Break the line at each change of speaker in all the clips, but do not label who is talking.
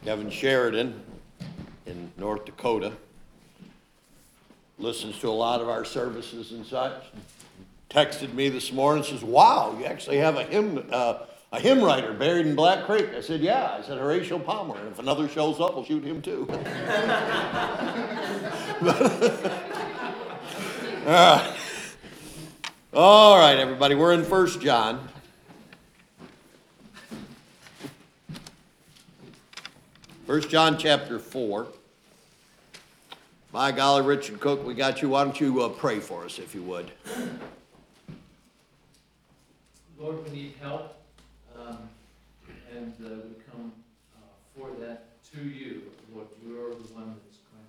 Kevin Sheridan in North Dakota listens to a lot of our services and such. Texted me this morning and says, "Wow, you actually have a hymn writer buried in Black Creek." I said, "Yeah." I said, "Horatio Palmer, and if another shows up, we'll shoot him too." All right, everybody, we're in 1 John. First John chapter 4. By golly, Richard Cook, we got you. Why don't you pray for us, if you would?
Lord, we need help, and we come for that to you. Lord, you're the one that's going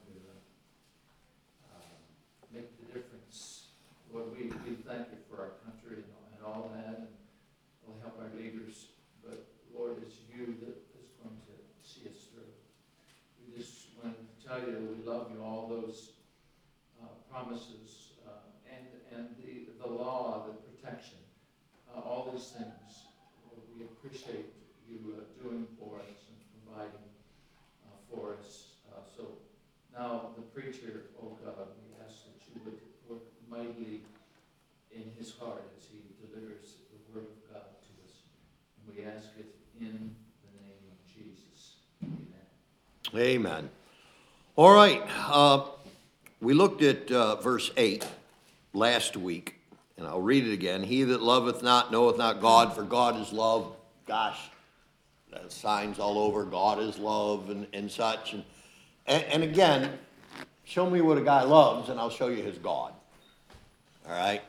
to make the difference. Lord, we thank you for our country and all that, and we'll help our leaders. But Lord, it's you that is going to see us through. We just want to tell you that we love you, all those promises, and the law, the protection. All these things, we appreciate you doing for us and providing for us. So now the preacher, oh God, we ask that you would work mightily in his heart as he delivers the word of God to us. And we ask it in the name of Jesus. Amen.
Amen. All right. We looked at verse 8 last week. And I'll read it again. He that loveth not knoweth not God, for God is love. Gosh, that signs all over. God is love and such. And again, show me what a guy loves, and I'll show you his God. All right?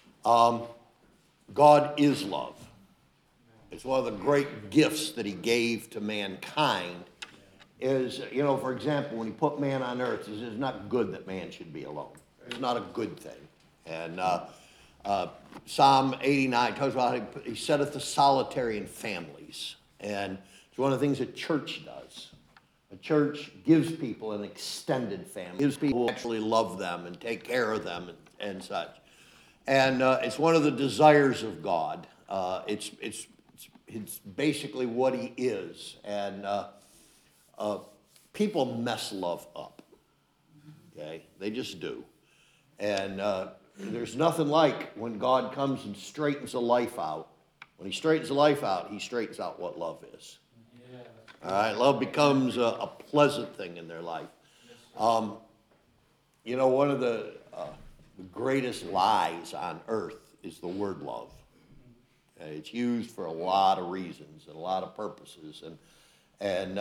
God is love. It's one of the great gifts that he gave to mankind. Is, for example, when he put man on earth, it's not good that man should be alone. It's not a good thing. And Psalm 89 talks about how he setteth the solitary in families. And it's one of the things a church does. A church gives people an extended family, gives people who actually love them and take care of them and such. And it's one of the desires of God. It's basically what he is. And people mess love up. Okay? They just do. And there's nothing like when God comes and straightens a life out. When he straightens a life out, he straightens out what love is. Yeah. All right, love becomes a pleasant thing in their life. One of the greatest lies on earth is the word love. It's used for a lot of reasons and a lot of purposes. And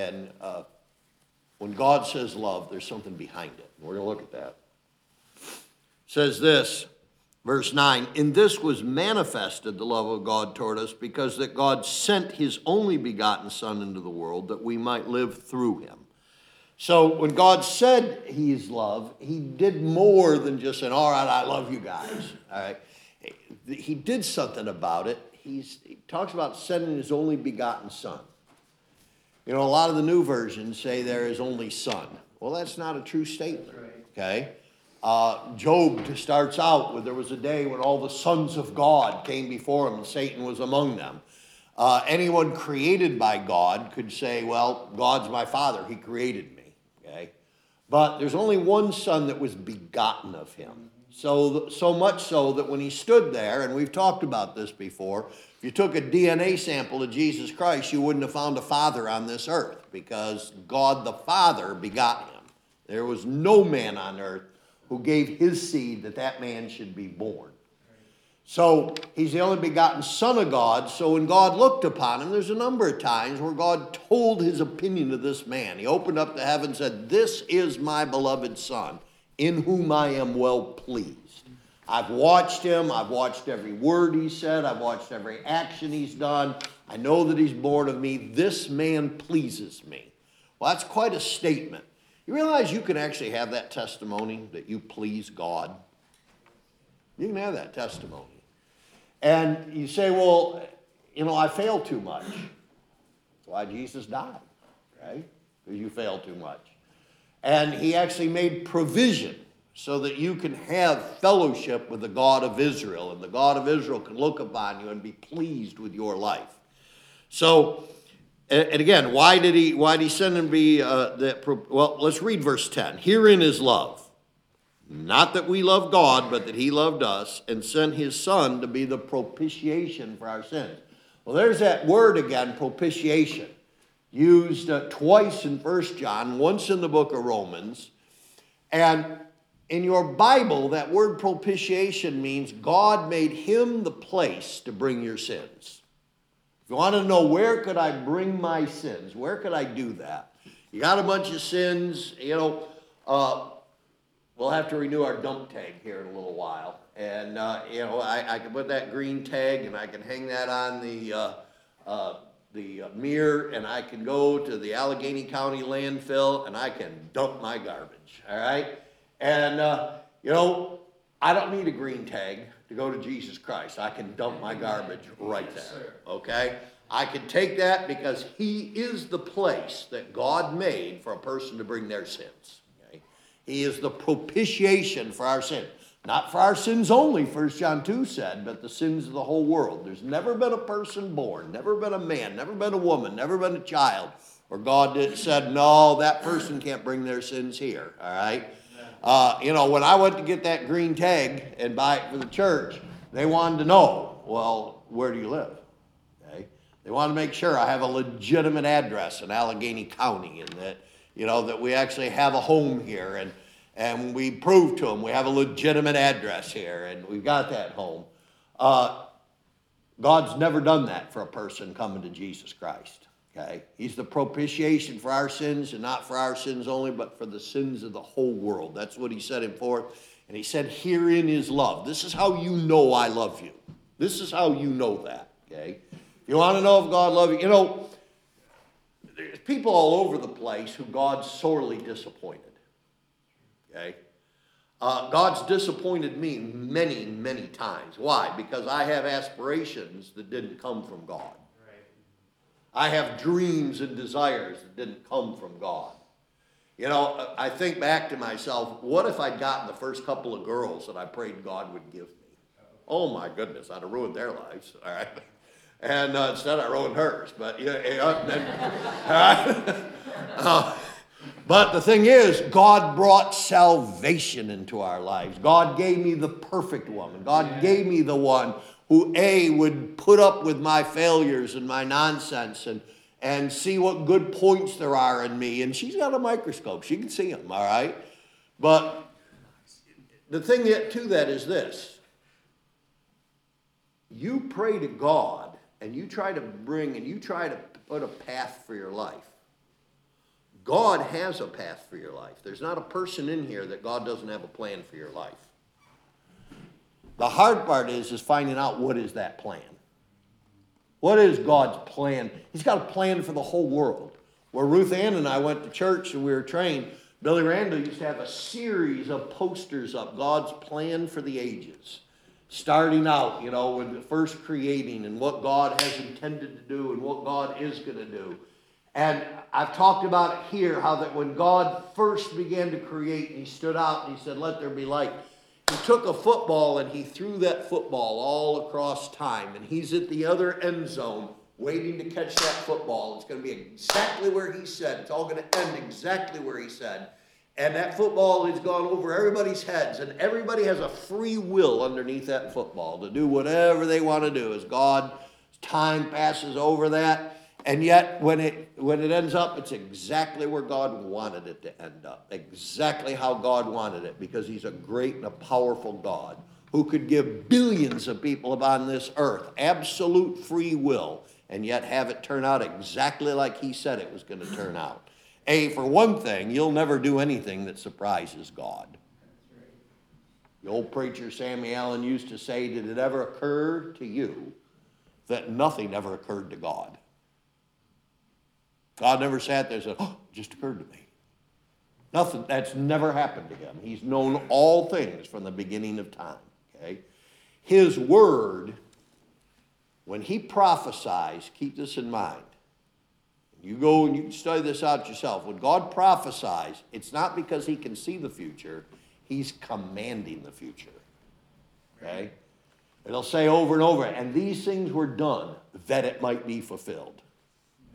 when God says love, there's something behind it. We're going to look at that. Says this, verse 9, "In this was manifested the love of God toward us, because that God sent his only begotten Son into the world, that we might live through him." So when God said he is love, he did more than just saying, "All right, I love you guys." All right, he did something about it. He talks about sending his only begotten Son. A lot of the new versions say there is only Son. Well, that's not a true statement. Okay. Job starts out with, there was a day when all the sons of God came before him and Satan was among them. Anyone created by God could say, well, God's my father. He created me. Okay? But there's only one son that was begotten of him. So much so that when he stood there, and we've talked about this before, if you took a DNA sample of Jesus Christ, you wouldn't have found a father on this earth, because God the Father begot him. There was no man on earth who gave his seed that man should be born. So he's the only begotten Son of God. So when God looked upon him, there's a number of times where God told his opinion of this man. He opened up the heaven and said, "This is my beloved Son, in whom I am well pleased." I've watched him. I've watched every word he said. I've watched every action he's done. I know that he's born of me. This man pleases me. Well, that's quite a statement. You realize you can actually have that testimony that you please God? You can have that testimony. And you say, well, I fail too much. That's why Jesus died, right? Because you fail too much. And he actually made provision so that you can have fellowship with the God of Israel, and the God of Israel can look upon you and be pleased with your life. So And again, why did he send him to be well, let's read verse 10. Herein is love. Not that we love God, but that he loved us and sent his son to be the propitiation for our sins. Well, there's that word again, propitiation, used twice in 1 John, once in the book of Romans. And in your Bible, that word propitiation means God made him the place to bring your sins. If you want to know where could I bring my sins, where could I do that? You got a bunch of sins, we'll have to renew our dump tag here in a little while. And, I can put that green tag and I can hang that on the mirror, and I can go to the Allegheny County landfill and I can dump my garbage, all right? And, I don't need a green tag to go to Jesus Christ. I can dump my garbage right there, okay? I can take that because he is the place that God made for a person to bring their sins, okay? He is the propitiation for our sin. Not for our sins only, 1 John 2 said, but the sins of the whole world. There's never been a person born, never been a man, never been a woman, never been a child, where God said, no, that person can't bring their sins here, all right? When I went to get that green tag and buy it for the church, they wanted to know, well, where do you live? Okay? They wanted to make sure I have a legitimate address in Allegheny County and that, that we actually have a home here and we proved to them we have a legitimate address here and we've got that home. God's never done that for a person coming to Jesus Christ. Okay? He's the propitiation for our sins, and not for our sins only, but for the sins of the whole world. That's what he set him forth. And he said, herein is love. This is how you know I love you. This is how you know that. Okay? If you want to know if God loves you, there's people all over the place who God's sorely disappointed. Okay? God's disappointed me many, many times. Why? Because I have aspirations that didn't come from God. I have dreams and desires that didn't come from God. I think back to myself, what if I'd gotten the first couple of girls that I prayed God would give me? Oh my goodness, I'd have ruined their lives, all right? And instead I ruined hers, but but the thing is, God brought salvation into our lives. God gave me the perfect woman. God gave me the one who, would put up with my failures and my nonsense and see what good points there are in me. And she's got a microscope. She can see them, all right? But the thing to that is this. You pray to God and you try to put a path for your life. God has a path for your life. There's not a person in here that God doesn't have a plan for your life. The hard part is finding out what is that plan. What is God's plan? He's got a plan for the whole world. Where Ruth Ann and I went to church and we were trained, Billy Randall used to have a series of posters up, God's plan for the ages. Starting out, with first creating and what God has intended to do and what God is going to do. And I've talked about it here, how that when God first began to create, and he stood out and he said, let there be light. He took a football and he threw that football all across time. And he's at the other end zone waiting to catch that football. It's going to be exactly where he said. It's all going to end exactly where he said. And that football has gone over everybody's heads. And everybody has a free will underneath that football to do whatever they want to do as God's time passes over that. And yet, when it ends up, it's exactly where God wanted it to end up. Exactly how God wanted it, because he's a great and a powerful God who could give billions of people upon this earth absolute free will and yet have it turn out exactly like he said it was going to turn out. For one thing, you'll never do anything that surprises God. The old preacher Sammy Allen used to say, did it ever occur to you that nothing ever occurred to God? God never sat there and said, oh, it just occurred to me. Nothing, that's never happened to him. He's known all things from the beginning of time, okay? His word, when he prophesies, keep this in mind. You go and you can study this out yourself. When God prophesies, it's not because he can see the future. He's commanding the future, okay? It'll say over and over, and these things were done that it might be fulfilled.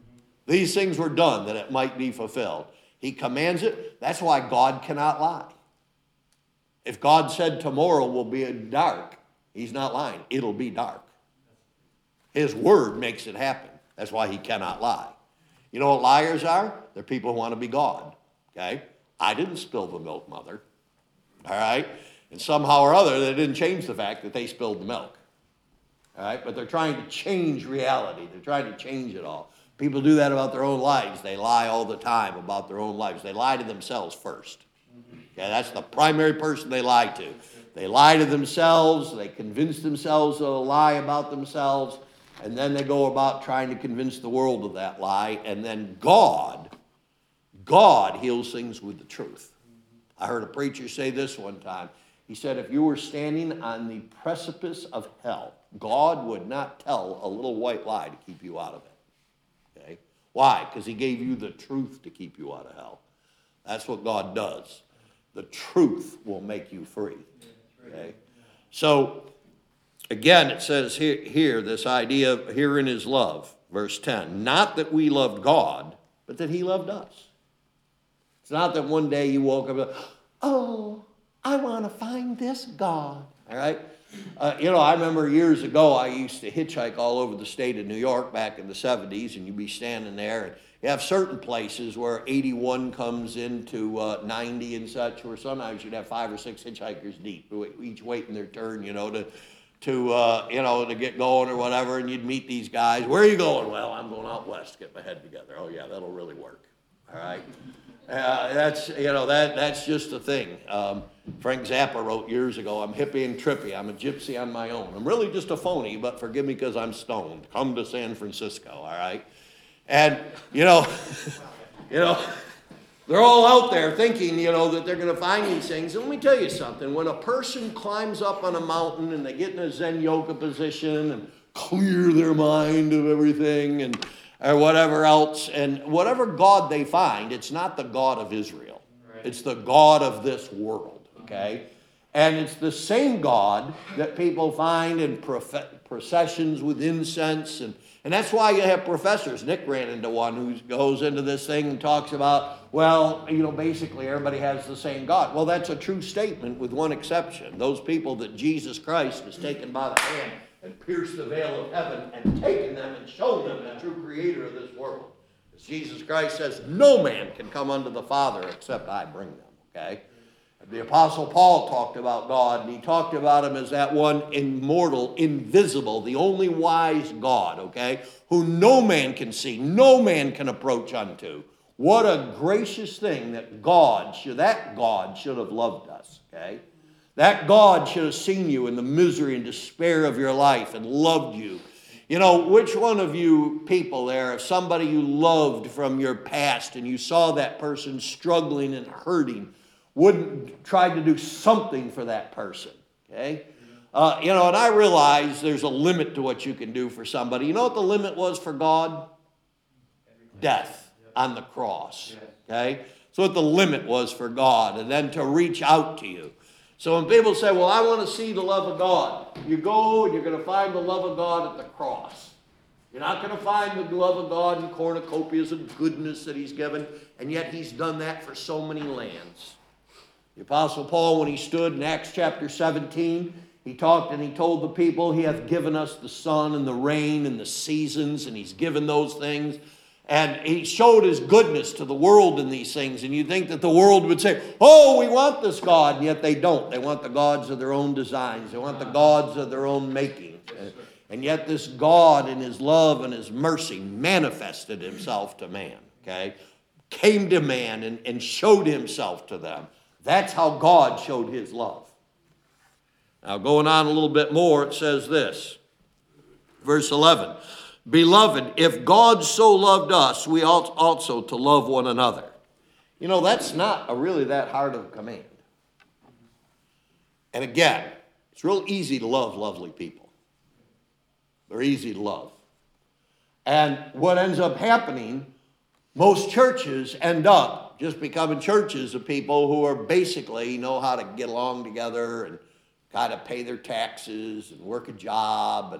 These things were done that it might be fulfilled. He commands it. That's why God cannot lie. If God said tomorrow will be dark, he's not lying. It'll be dark. His word makes it happen. That's why he cannot lie. You know what liars are? They're people who want to be God. Okay? I didn't spill the milk, Mother. All right? And somehow or other, they didn't change the fact that they spilled the milk. All right? But they're trying to change reality. They're trying to change it all. People do that about their own lives. They lie all the time about their own lives. They lie to themselves first. Okay? That's the primary person they lie to. They lie to themselves. They convince themselves of a lie about themselves. And then they go about trying to convince the world of that lie. And then God heals things with the truth. I heard a preacher say this one time. He said, if you were standing on the precipice of hell, God would not tell a little white lie to keep you out of it. Okay? Why? Because he gave you the truth to keep you out of hell. That's what God does. The truth will make you free. Okay? So, again, it says here this idea of herein is love. Verse 10, not that we loved God, but that he loved us. It's not that one day you woke up and, oh, I want to find this God. All right? I remember years ago, I used to hitchhike all over the state of New York back in the 70s, and you'd be standing there, and you have certain places where 81 comes into 90 and such, where sometimes you'd have 5 or 6 hitchhikers deep, each waiting their turn, to get going or whatever, and you'd meet these guys. Where are you going? Well, I'm going out west to get my head together. Oh, yeah, that'll really work. All right? That's just a thing. Frank Zappa wrote years ago, I'm hippie and trippy. I'm a gypsy on my own. I'm really just a phony, but forgive me because I'm stoned. Come to San Francisco, all right? And, they're all out there thinking, that they're going to find these things. And let me tell you something. When a person climbs up on a mountain and they get in a Zen yoga position and clear their mind of everything or whatever else, and whatever God they find, it's not the God of Israel. Right. It's the God of this world, okay? And it's the same God that people find in processions with incense, and that's why you have professors. Nick ran into one who goes into this thing and talks about, basically everybody has the same God. Well, that's a true statement with one exception. Those people that Jesus Christ has taken by the hand and pierced the veil of heaven and taken them and shown them the true creator of this world. As Jesus Christ says, no man can come unto the Father except I bring them, okay? The Apostle Paul talked about God, and he talked about him as that one immortal, invisible, the only wise God, okay, who no man can see, no man can approach unto. What a gracious thing that God should have loved us, okay? That God should have seen you in the misery and despair of your life and loved you. Which one of you people there, if somebody you loved from your past and you saw that person struggling and hurting, wouldn't try to do something for that person, okay? And I realize there's a limit to what you can do for somebody. You know what the limit was for God? Death on the cross, okay? So what the limit was for God, and then to reach out to you. So when people say, well, I want to see the love of God, you go and you're going to find the love of God at the cross. You're not going to find the love of God in cornucopias of goodness that he's given, and yet he's done that for so many lands. The Apostle Paul, when he stood in Acts chapter 17, he talked and he told the people, he hath given us the sun and the rain and the seasons, and he's given those things. And he showed his goodness to the world in these things. And you'd think that the world would say, oh, we want this God. And yet they don't. They want the gods of their own designs. They want the gods of their own making. And yet this God in his love and his mercy manifested himself to man. Okay? Came to man and showed himself to them. That's how God showed his love. Now going on a little bit more, it says this. Verse 11. Beloved, if God so loved us, we ought also to love one another. That's not really that hard of a command. And again, it's real easy to love lovely people. They're easy to love. And what ends up happening, most churches end up just becoming churches of people who are basically know how to get along together and kind of pay their taxes and work a job and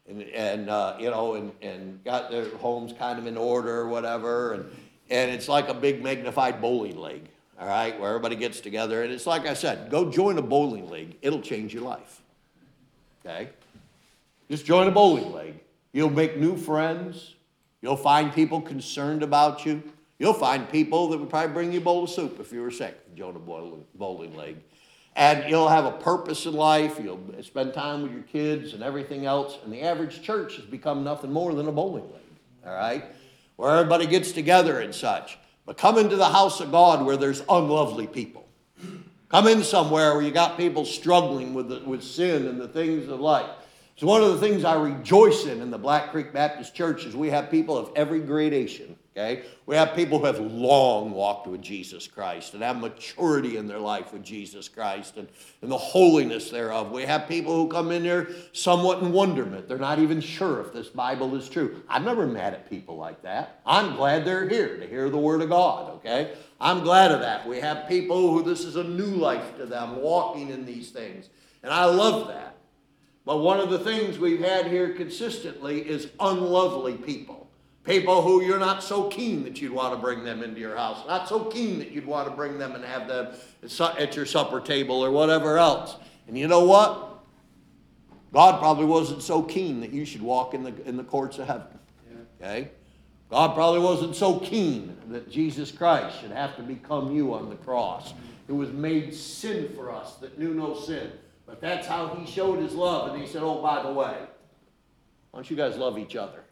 and got their homes kind of in order or whatever, and it's like a big magnified bowling league, all right, where everybody gets together, and it's like I said, go join a bowling league. It'll change your life, okay? Just join a bowling league. You'll make new friends. You'll find people concerned about you. You'll find people that would probably bring you a bowl of soup if you were sick. Join a bowling league. And you'll have a purpose in life. You'll spend time with your kids and everything else. And the average church has become nothing more than a bowling league, all right, where everybody gets together and such. But come into the house of God where there's unlovely people. Come in somewhere where you got people struggling with sin and the things of life. So one of the things I rejoice in the Black Creek Baptist Church is we have people of every gradation, okay? We have people who have long walked with Jesus Christ and have maturity in their life with Jesus Christ and the holiness thereof. We have people who come in there somewhat in wonderment. They're not even sure if this Bible is true. I'm never mad at people like that. I'm glad they're here to hear the Word of God, okay? I'm glad of that. We have people who this is a new life to them, walking in these things. And I love that. But one of the things we've had here consistently is unlovely people. People who you're not so keen that you'd want to bring them into your house. Not so keen that you'd want to bring them and have them at your supper table or whatever else. And you know what? God probably wasn't so keen that you should walk in the courts of heaven. Okay? God probably wasn't so keen that Jesus Christ should have to become you on the cross. It was made sin for us that knew no sin. But that's how he showed his love. And he said, oh, by the way, why don't you guys love each other?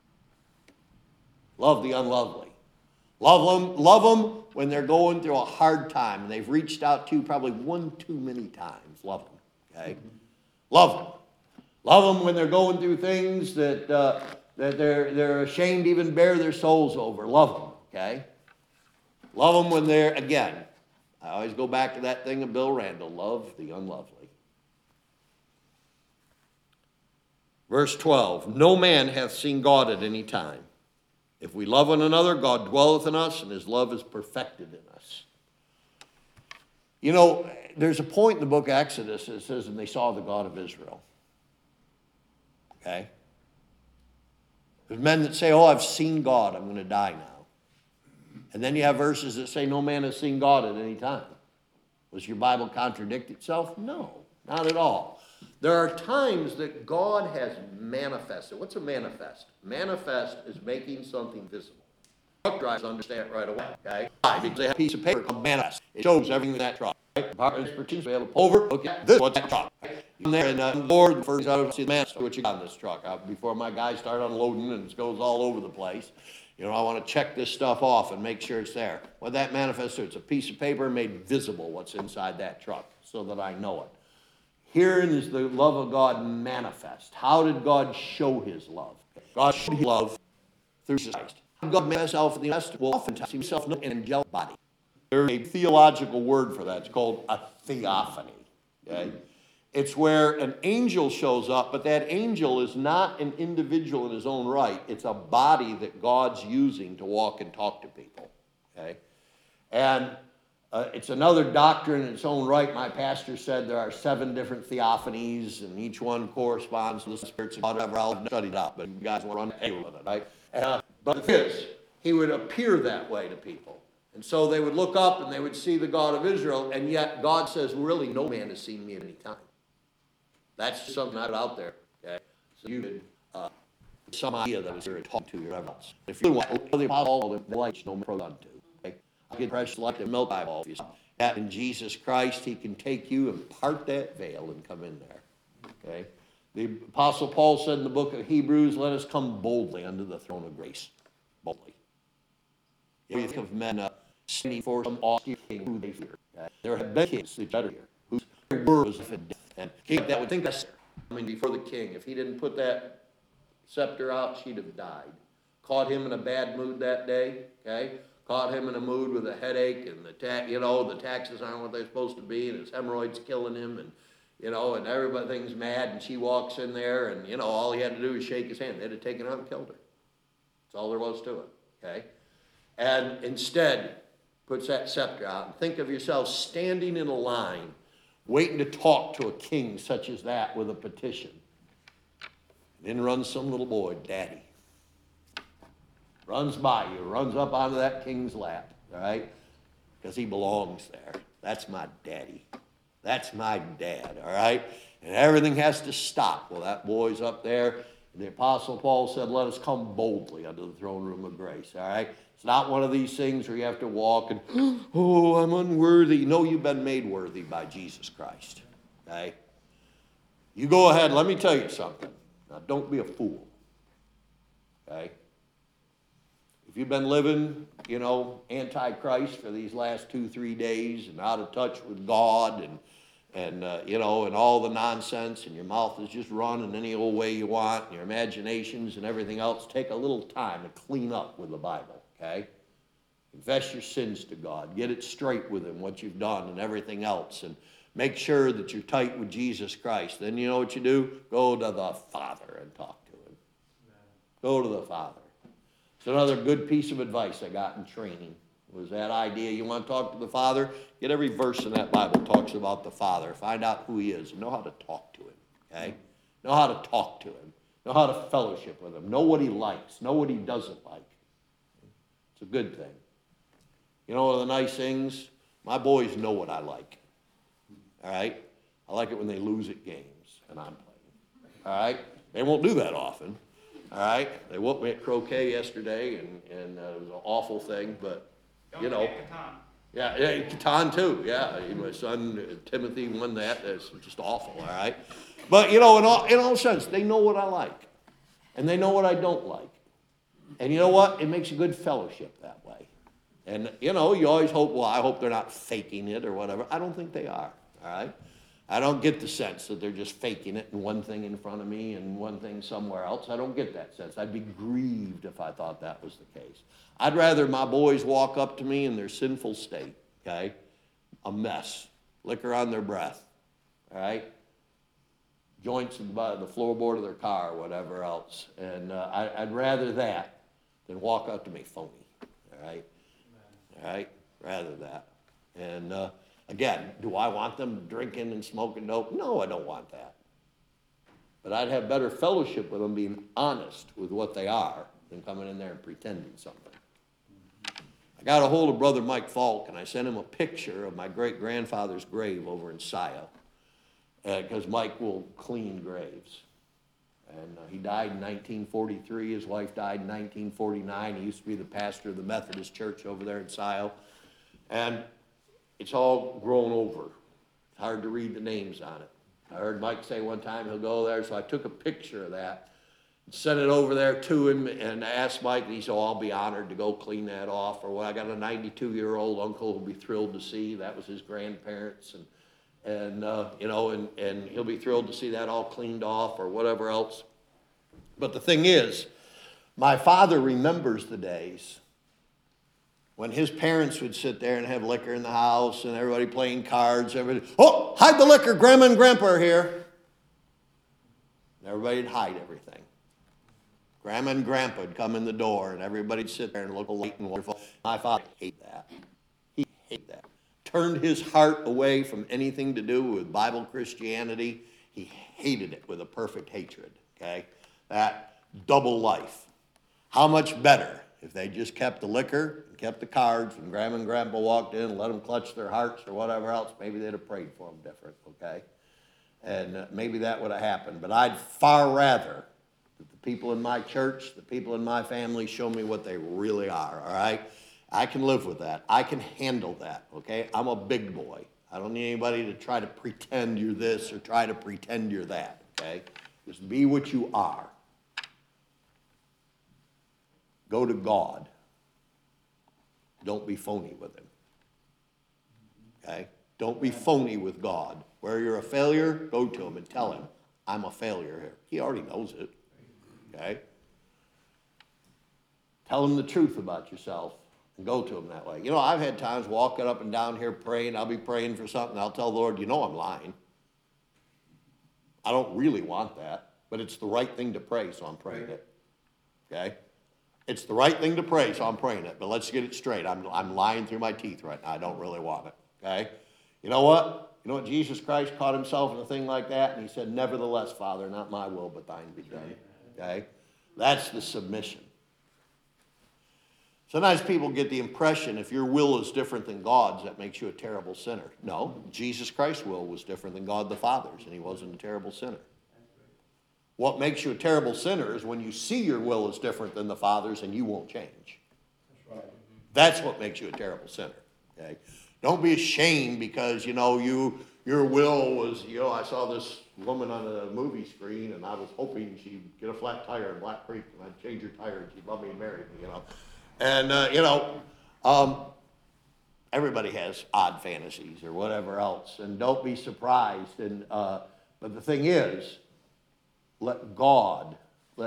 Love the unlovely. Love them when they're going through a hard time and they've reached out to you probably one too many times. Love them, okay? Love them. Love them when they're going through things that they're ashamed to even bare their souls over. Love them, okay? Love them when they're, again, I always go back to that thing of Bill Randall, love the unlovely. Verse 12, no man hath seen God at any time. If we love one another, God dwelleth in us, and his love is perfected in us. You know, there's a point in the book of Exodus that says, and they saw the God of Israel. Okay? There's men that say, oh, I've seen God, I'm going to die now. And then you have verses that say, no man has seen God at any time. Does your Bible contradict itself? No, not at all. There are times that God has manifested. What's a manifest? Manifest is making something visible. Truck drivers understand it right away, okay? Why? Because they have a piece of paper called manifest. It shows everything in that truck. Right? The partners be able to pull over, look at this, what's that truck? You're there and the Lord first out to see the manifest, what you got in this truck. Before my guys start unloading and it goes all over the place. You know, I want to check this stuff off and make sure it's there. What that manifests to, it's a piece of paper made visible what's inside that truck so that I know it. Herein is the love of God manifest. How did God show his love? God showed his love through Christ. How did God manifest himself in the rest? Well, oftentimes himself in an angelic body. There's a theological word for that. It's called a theophany. Okay? It's where an angel shows up, but that angel is not an individual in his own right. It's a body that God's using to walk and talk to people. Okay? And it's another doctrine in its own right. My pastor said there are 7 different theophanies, and each one corresponds to the spirits of God. I'll study it out, but you guys want to run a with it, right? But the thing is, he would appear that way to people. And so they would look up and they would see the God of Israel, and yet God says, really, no man has seen me at any time. That's just something I put out there, okay? So you could some idea that was here and talk to your reverence. If you want the apostle, the lights no man unto. I get precious like the milk eyeball. If you that in Jesus Christ, he can take you and part that veil and come in there. Okay? The Apostle Paul said in the book of Hebrews, let us come boldly unto the throne of grace. Boldly. If you think of men standing for some austere king who they fear. There have been kings that are here whose word was in death. And king that would think that's coming before the king. If he didn't put that scepter out, she'd have died. Caught him in a bad mood that day, okay? Caught him in a mood with a headache, and the taxes aren't what they're supposed to be, and his hemorrhoids killing him, and and everybody's mad, and she walks in there, and all he had to do was shake his hand. They'd have taken her out and killed her. That's all there was to it. Okay, and instead puts that scepter out, and think of yourself standing in a line, waiting to talk to a king such as that with a petition. In runs some little boy, Daddy. Runs by you, runs up onto that king's lap, all right? Because he belongs there. That's my daddy. That's my dad, all right? And everything has to stop. Well, that boy's up there. And the Apostle Paul said, let us come boldly unto the throne room of grace, all right? It's not one of these things where you have to walk and, oh, I'm unworthy. No, you've been made worthy by Jesus Christ, okay? You go ahead, let me tell you something. Now, don't be a fool, okay? If you've been living, anti-Christ for these last 2-3 days and out of touch with God and all the nonsense, and your mouth is just running any old way you want, and your imaginations and everything else, take a little time to clean up with the Bible, okay? Confess your sins to God. Get it straight with Him, what you've done and everything else, and make sure that you're tight with Jesus Christ. Then you know what you do? Go to the Father and talk to Him. Go to the Father. It's another good piece of advice I got in training, was that idea. You want to talk to the Father? Get every verse in that Bible talks about the Father. Find out who He is and know how to talk to Him, okay? Know how to talk to Him. Know how to fellowship with Him. Know what He likes. Know what He doesn't like. It's a good thing. You know one of the nice things? My boys know what I like, all right? I like it when they lose at games and I'm playing, all right? They won't do that often. All right, they whooped me at croquet yesterday, and it was an awful thing, but, Yeah, Catan too, yeah. My son, Timothy, won that. That's just awful, all right? But, in all sense, they know what I like, and they know what I don't like. And you know what? It makes a good fellowship that way. And, you always hope, well, I hope they're not faking it or whatever. I don't think they are, all right? I don't get the sense that they're just faking it and one thing in front of me and one thing somewhere else. I don't get that sense. I'd be grieved if I thought that was the case. I'd rather my boys walk up to me in their sinful state, okay? A mess, liquor on their breath, all right? Joints in the floorboard of their car or whatever else. And I'd rather that than walk up to me phony, all right? All right? Rather that. And, again, do I want them drinking and smoking dope? No, I don't want that. But I'd have better fellowship with them being honest with what they are than coming in there and pretending something. I got a hold of Brother Mike Falk, and I sent him a picture of my great-grandfather's grave over in Scio, because Mike will clean graves. And he died in 1943. His wife died in 1949. He used to be the pastor of the Methodist Church over there in Scio. And it's all grown over. It's hard to read the names on it. I heard Mike say one time he'll go there, so I took a picture of that, sent it over there to him, and asked Mike, and he said, oh, I'll be honored to go clean that off. Or well, I got a 92-year-old uncle who'll be thrilled to see. That was his grandparents, and he'll be thrilled to see that all cleaned off or whatever else. But the thing is, my father remembers the days when his parents would sit there and have liquor in the house and everybody playing cards, oh, hide the liquor, Grandma and Grandpa are here. And everybody'd hide everything. Grandma and Grandpa would come in the door and everybody'd sit there and look light and wonderful. My father hated that. He hated that. Turned his heart away from anything to do with Bible Christianity. He hated it with a perfect hatred, okay? That double life. How much better if they just kept the liquor, kept the cards, and Grandma and Grandpa walked in and let them clutch their hearts or whatever else, maybe they'd have prayed for them different, okay? And maybe that would have happened. But I'd far rather that the people in my church, the people in my family show me what they really are, all right? I can live with that. I can handle that, okay? I'm a big boy. I don't need anybody to try to pretend you're this or try to pretend you're that, okay? Just be what you are. Go to God. Don't be phony with Him. Okay? Don't be phony with God. Where you're a failure, go to Him and tell Him, I'm a failure here. He already knows it. Okay? Tell Him the truth about yourself and go to Him that way. I've had times walking up and down here praying. I'll be praying for something. I'll tell the Lord, I'm lying. I don't really want that, but it's the right thing to pray, so I'm praying it. Okay? It's the right thing to pray, so I'm praying it. But let's get it straight. I'm lying through my teeth right now. I don't really want it. Okay? You know what? You know what? Jesus Christ caught Himself in a thing like that, and He said, nevertheless, Father, not my will, but thine be done. Okay? That's the submission. Sometimes people get the impression if your will is different than God's, that makes you a terrible sinner. No, Jesus Christ's will was different than God the Father's, and he wasn't a terrible sinner. What makes you a terrible sinner is when you see your will is different than the Father's and you won't change.
That's right.
That's what makes you a terrible sinner. Okay? Don't be ashamed because, your will was, I saw this woman on a movie screen and I was hoping she'd get a flat tire in Black Creek and I'd change her tire and she'd love me and marry me, And, everybody has odd fantasies or whatever else. And don't be surprised. But the thing is, let God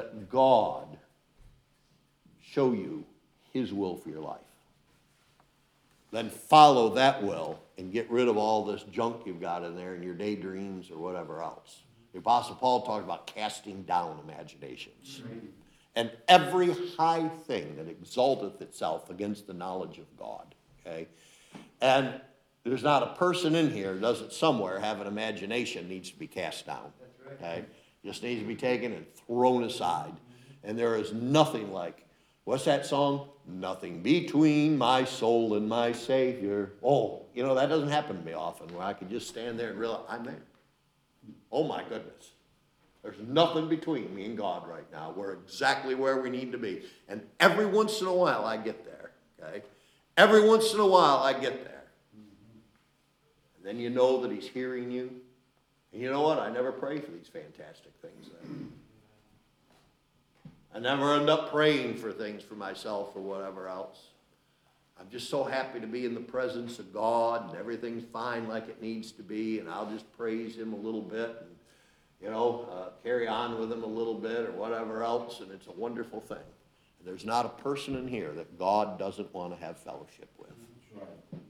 show you his will for your life. Then follow that will and get rid of all this junk you've got in there in your daydreams or whatever else. The Apostle Paul talked about casting down imaginations. And every high thing that exalteth itself against the knowledge of God. Okay? And there's not a person in here who doesn't somewhere have an imagination needs to be cast down. Okay? Just needs to be taken and thrown aside. And there is nothing like, what's that song? Nothing between my soul and my Savior. Oh, that doesn't happen to me often where I can just stand there and realize I'm there. Oh my goodness. There's nothing between me and God right now. We're exactly where we need to be. And every once in a while I get there. Okay? Every once in a while I get there. And then you know that he's hearing you. And you know what? I never pray for these fantastic things then. I never end up praying for things for myself or whatever else. I'm just so happy to be in the presence of God and everything's fine like it needs to be, and I'll just praise him a little bit and, carry on with him a little bit or whatever else, and it's a wonderful thing. And there's not a person in here that God doesn't want to have fellowship with.
That's right.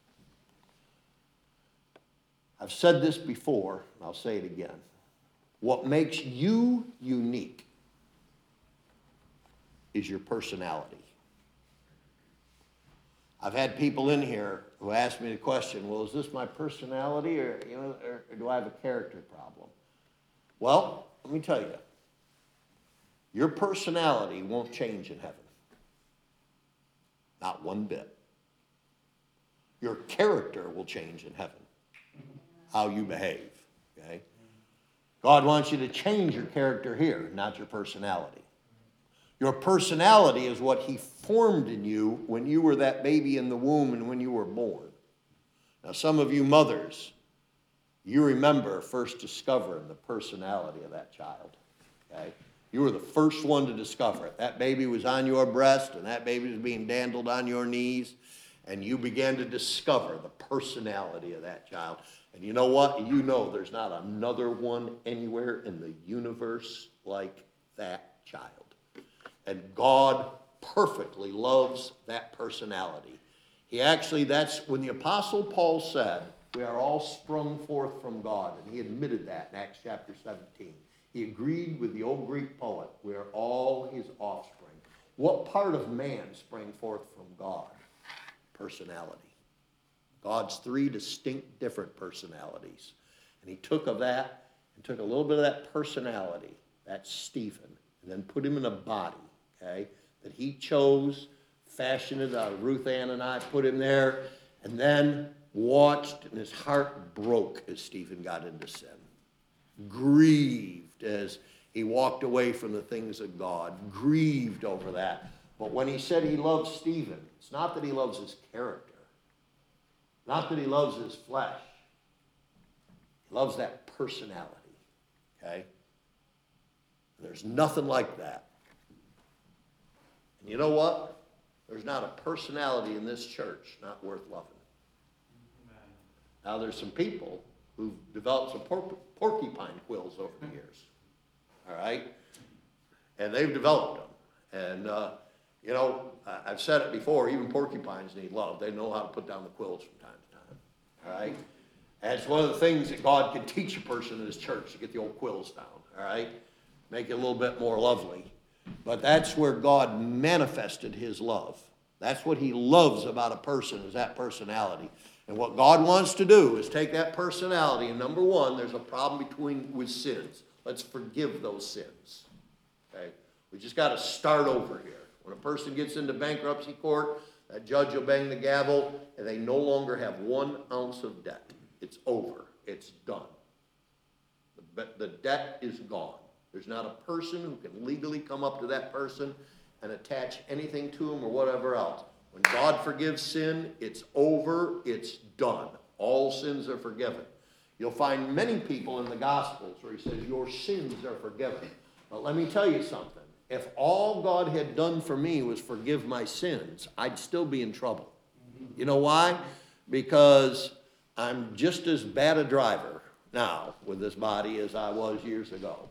I've said this before, and I'll say it again. What makes you unique is your personality. I've had people in here who ask me the question, well, is this my personality or do I have a character problem? Well, let me tell you, your personality won't change in heaven. Not one bit. Your character will change in heaven. How you behave, okay? God wants you to change your character here, not your personality. Your personality is what he formed in you when you were that baby in the womb and when you were born. Now, some of you mothers, you remember first discovering the personality of that child, okay? You were the first one to discover it. That baby was on your breast and that baby was being dandled on your knees, and you began to discover the personality of that child. And you know what? You know there's not another one anywhere in the universe like that child. And God perfectly loves that personality. That's when the Apostle Paul said, we are all sprung forth from God. And he admitted that in Acts chapter 17. He agreed with the old Greek poet, we are all his offspring. What part of man sprang forth from God? Personality. God's three distinct different personalities. And he took of that and took a little bit of that personality, that's Stephen, and then put him in a body, okay, that he chose, fashioned it out of Ruth Ann and I, put him there, and then watched, and his heart broke as Stephen got into sin. Grieved as he walked away from the things of God. Grieved over that. But when he said he loves Stephen, it's not that he loves his character. Not that he loves his flesh. He loves that personality. Okay? There's nothing like that. And you know what? There's not a personality in this church not worth loving. Now, there's some people who've developed some porcupine quills over the years. All right? And they've developed them. And, I've said it before, even porcupines need love. They know how to put down the quills from time to time. All right? And it's one of the things that God can teach a person in his church, to get the old quills down. All right? Make it a little bit more lovely. But that's where God manifested his love. That's what he loves about a person, is that personality. And what God wants to do is take that personality, and number one, there's a problem with sins. Let's forgive those sins. okay? We just got to start over here. When a person gets into bankruptcy court, that judge will bang the gavel, and they no longer have 1 ounce of debt. It's over. It's done. The debt is gone. There's not a person who can legally come up to that person and attach anything to him or whatever else. When God forgives sin, it's over, it's done. All sins are forgiven. You'll find many people in the Gospels where he says, your sins are forgiven. But let me tell you something. If all God had done for me was forgive my sins, I'd still be in trouble. You know why? Because I'm just as bad a driver now with this body as I was years ago.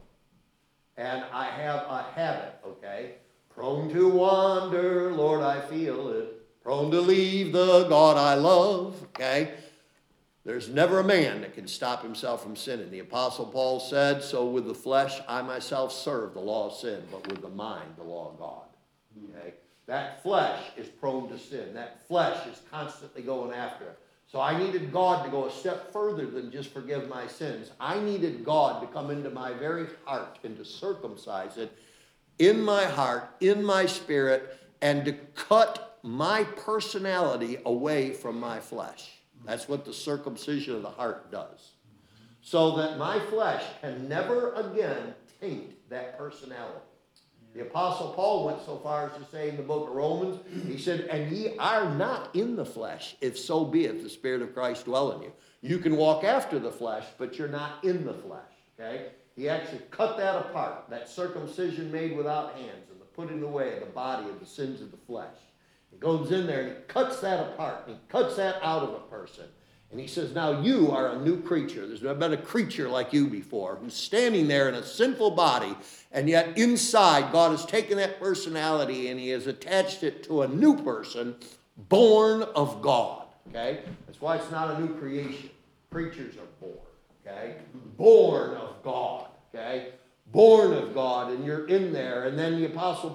And I have a habit, okay? Prone to wander, Lord, I feel it. Prone to leave the God I love, okay? There's never a man that can stop himself from sinning. The Apostle Paul said, so with the flesh I myself serve the law of sin, but with the mind the law of God. Okay? That flesh is prone to sin. That flesh is constantly going after it. So I needed God to go a step further than just forgive my sins. I needed God to come into my very heart and to circumcise it in my heart, in my spirit, and to cut my personality away from my flesh. That's what the circumcision of the heart does. So that my flesh can never again taint that personality. The Apostle Paul went so far as to say in the book of Romans, he said, and ye are not in the flesh, if so be it the Spirit of Christ dwell in you. You can walk after the flesh, but you're not in the flesh, okay? He actually cut that apart, that circumcision made without hands, and the putting away of the body of the sins of the flesh. He goes in there and he cuts that apart, and he cuts that out of a person. And he says, now you are a new creature. There's never been a creature like you before who's standing there in a sinful body, and yet inside God has taken that personality and he has attached it to a new person born of God, okay? That's why it's not a new creation. Creatures are born, okay? Born of God, okay? Born of God, and you're in there. And then the Apostle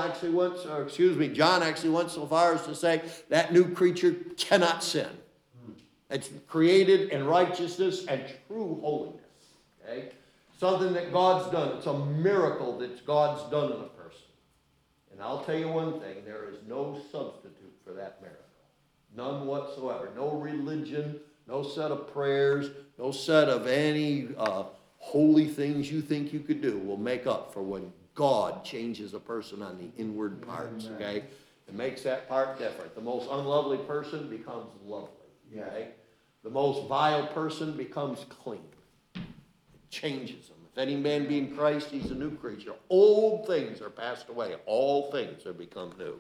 John actually went so far as to say that new creature cannot sin. It's created in righteousness and true holiness. Okay? Something that God's done. It's a miracle that God's done in a person. And I'll tell you one thing, there is no substitute for that miracle. None whatsoever. No religion, no set of prayers, no set of any holy things you think you could do will make up for when God changes a person on the inward parts. Okay? It makes that part different. The most unlovely person becomes lovely. Okay? The most vile person becomes clean. It changes them. If any man be in Christ, he's a new creature. Old things are passed away. All things are become new.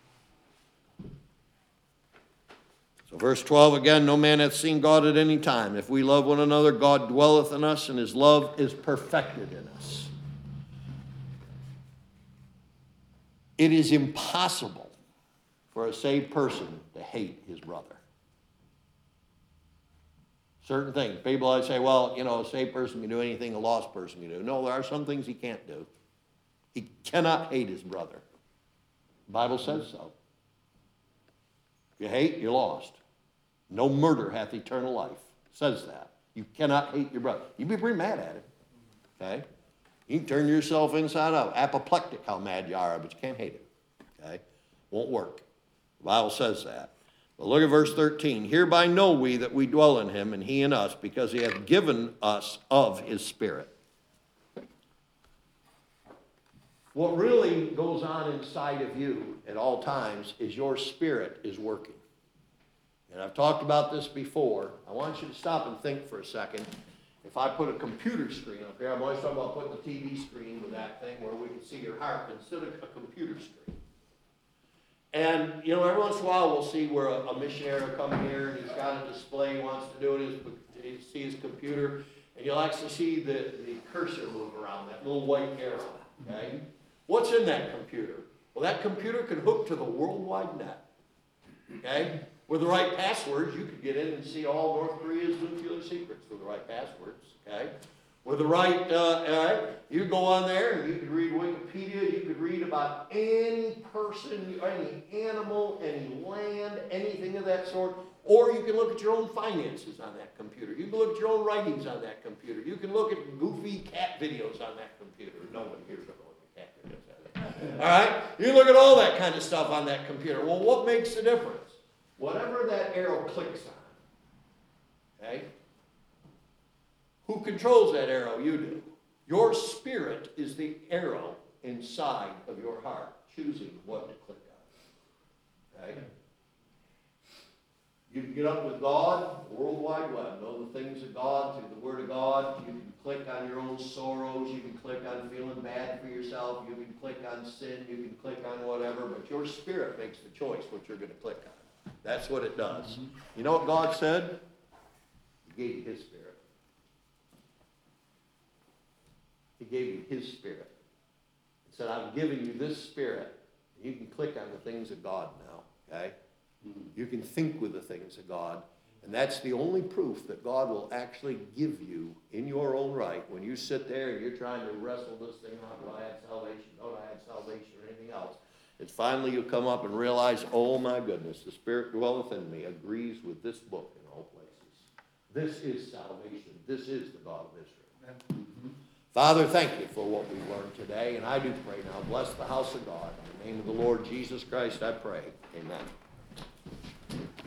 So verse 12 again, no man hath seen God at any time. If we love one another, God dwelleth in us, and his love is perfected in us. It is impossible for a saved person to hate his brother. Certain things. People always say, well, you know, a saved person can do anything a lost person can do. No, there are some things he can't do. He cannot hate his brother. The Bible says so. If you hate, you're lost. No murder hath eternal life. It says that. You cannot hate your brother. You'd be pretty mad at him. Okay? You can turn yourself inside out. Apoplectic how mad you are, but you can't hate him. Okay? Won't work. The Bible says that. But look at verse 13. Hereby know we that we dwell in him, and he in us, because he hath given us of his Spirit. What really goes on inside of you at all times is your spirit is working. And I've talked about this before. I want you to stop and think for a second. If I put a computer screen up here, I'm always talking about putting the TV screen with that thing where we can see your heart instead of a computer screen. And, you know, every once in a while we'll see where a missionary will come here and he's got a display, he wants to do it, see his computer, and you'll actually see the cursor move around, that little white arrow, okay? What's in that computer? Well, that computer can hook to the World Wide Net, okay? With the right passwords, you could get in and see all North Korea's nuclear secrets with the right passwords, okay? With the right, you go on there and you could read Wikipedia, you could read about any person, any animal, any land, anything of that sort, or you can look at your own finances on that computer. You can look at your own writings on that computer. You can look at goofy cat videos on that computer. No one here's ever looked at cat videos. All right? You look at all that kind of stuff on that computer. Well, what makes the difference? Whatever that arrow clicks on. Okay? Who controls that arrow? You do. Your spirit is the arrow inside of your heart, choosing what to click on. Okay? You can get up with God, World Wide Web, know the things of God through the Word of God. You can click on your own sorrows. You can click on feeling bad for yourself. You can click on sin. You can click on whatever. But your spirit makes the choice what you're going to click on. That's what it does. You know what God said? He gave you His Spirit. He gave you His Spirit. He said, I've given you this Spirit. You can click on the things of God now, okay? You can think with the things of God. And that's the only proof that God will actually give you in your own right. When you sit there and you're trying to wrestle this thing out, do I have salvation? Don't I have salvation or anything else? And finally you come up and realize, oh my goodness, the Spirit dwelleth in me, agrees with this book in all places. This is salvation. This is the God of Israel. Father, thank you for what we learned today. And I do pray now, bless the house of God. In the name of the Lord Jesus Christ, I pray. Amen.